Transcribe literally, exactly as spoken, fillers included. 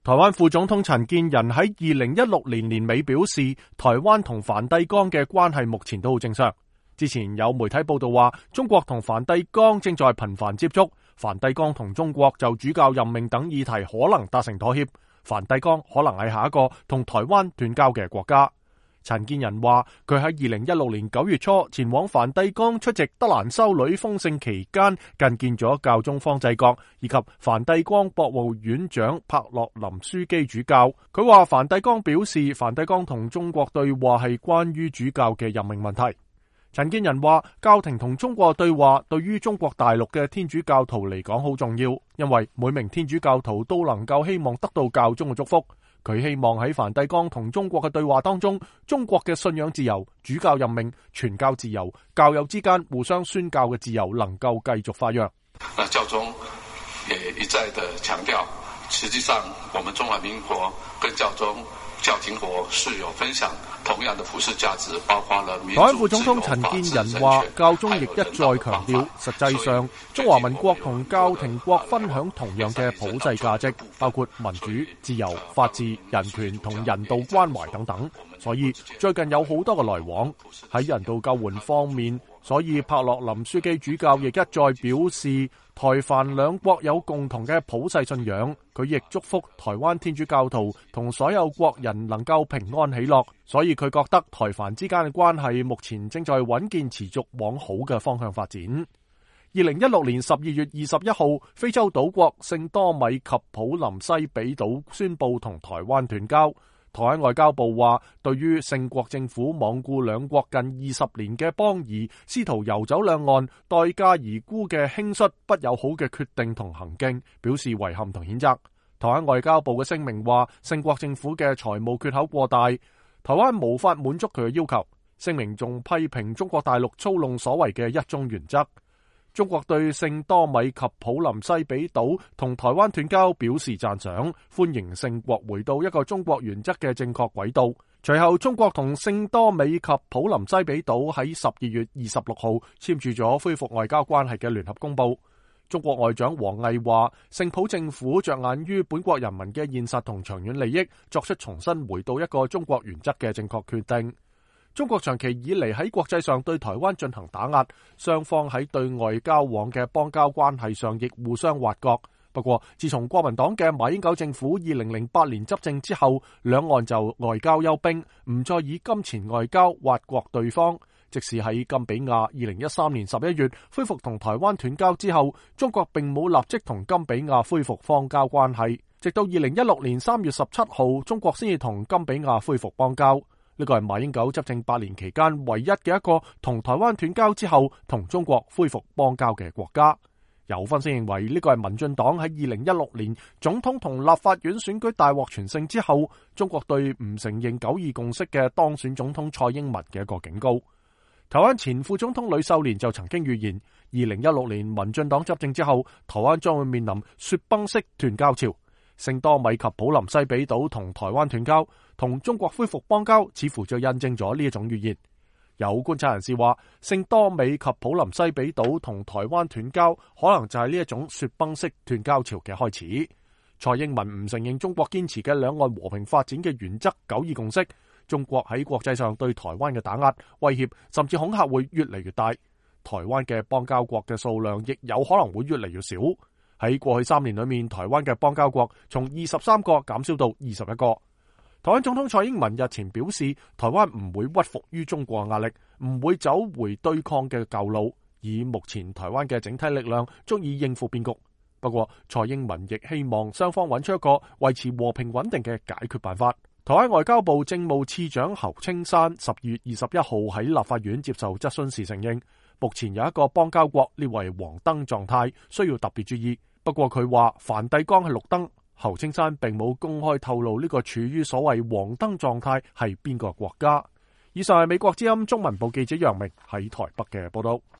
台灣副總統陳建仁喺二零一六年年尾表示，台灣同梵蒂岡嘅關係目前都好正常。之前有媒體報道話，中國同梵蒂岡正在頻繁接觸，梵蒂岡同中國就主教任命等議題可能達成妥協，梵蒂岡可能係下一個同台灣斷交嘅國家。陳建仁話，佢喺二零一六年九月初前往梵蒂岡出席德蘭修女封聖期間，覲見咗教宗方濟各以及梵蒂岡國務院長帕洛林樞機主教。佢話梵蒂岡表示，梵蒂岡同中國對話係關於主教嘅任命問題。陳建仁話，教廷同中國對話對於中國大陸嘅天主教徒嚟講好重要，因為每名天主教徒都能夠希望得到教宗嘅祝福。佢希望喺梵蒂岡同中國嘅對話當中，中國嘅信仰自由、主教任命、傳教自由、教友之間互相宣教嘅自由能夠繼續發揚。 那教宗也一再的強調，實際上我們中華民國跟教宗、教廷國是有分享同樣的普世價值，包括了民主、 台灣副總統陳建仁話，教宗亦一再強調，實際上中華民國同教廷國分享同樣嘅普世價值，包括民主、自由、法治、人權同人道關懷等等。所以最近有好多嘅來往喺人道救援方面。所以帕洛林樞機主教亦一再表示，台梵兩國有共同嘅普世信仰。佢亦祝福台灣天主教徒同所有國人能夠平安喜樂。所以佢覺得台梵之間嘅關係目前正在穩健持續往好嘅方向發展。二零一六年十二月二十一號，非洲島國聖多米及普林西比島宣布同台灣斷交。台灣外交部話，對於聖國政府罔顧兩國近二十年嘅邦誼，試圖游走兩岸、待價而沽嘅輕率不友好嘅決定同行徑，表示遺憾同譴責。台灣外交部嘅聲明話，聖國政府嘅財務缺口過大，台灣無法滿足佢嘅要求。聲明仲批評中國大陸操弄所謂嘅一中原則。中國對聖多米及普林西比島同台灣斷交表示讚賞，歡迎聖國回到一個中國原則嘅正確軌道。隨後，中國同聖多米及普林西比島喺十二月二十六號簽署咗恢復外交關係嘅聯合公報。中國外長王毅話，聖普政府着眼於本國人民嘅現實同長遠利益，作出重新回到一個中國原則嘅正確決定。中國長期以嚟喺國際上對台灣進行打壓，雙方喺對外交往嘅邦交關係上亦互相挖角。不過，自從國民黨嘅馬英九政府二零零八年執政之後，兩岸就外交休兵，唔再以金錢外交挖角對方。即使喺甘比亞二零一三年十一月恢復同台灣斷交之後，中國並冇立即同甘比亞恢復邦交關係，直到二零一六年三月十七號，中國先至同甘比亞恢復邦交。呢個係馬英九執政八年期間唯一嘅一個同台灣斷交之後同中國恢復邦交嘅國家。有分析認為，呢個係民進黨喺二零一六年總統同立法院選舉大獲全勝之後，中國對唔承認九二共識嘅當選總統蔡英文嘅一個警告。台灣前副總統呂秀蓮就曾經預言，二零一六年民進黨執政之後，台灣將會面臨雪崩式斷交潮。聖多米及普林西比島同台灣斷交，同中國恢復邦交，似乎就印證咗呢一種預言。有觀察人士話，聖多米及普林西比島同台灣斷交，可能就係呢一種雪崩式斷交潮嘅開始。蔡英文唔承認中國堅持嘅兩岸和平發展嘅原則九二共識，中國喺國際上對台灣嘅打壓、威脅甚至恐嚇會越嚟越大，台灣嘅邦交國嘅數量亦有可能會越嚟越少。喺過去三年裏面，台灣嘅邦交國從二十三個減少到二十一個。台灣總統蔡英文日前表示，台灣唔會屈服於中國壓力，唔會走回對抗嘅舊路，以目前台灣嘅整體力量足以應付變局。不過，蔡英文亦希望雙方揾出一個維持和平穩定嘅解決辦法。台灣外交部政務次長侯青山十二月二十一號喺立法院接受質詢時承認，目前有一個邦交國列為黃燈狀態，需要特別注意。不過佢話梵蒂岡係綠燈，侯青山並冇公開透露呢個處於所謂黃燈狀態係邊個國家。以上係美國之音中文部記者楊明喺台北嘅報道。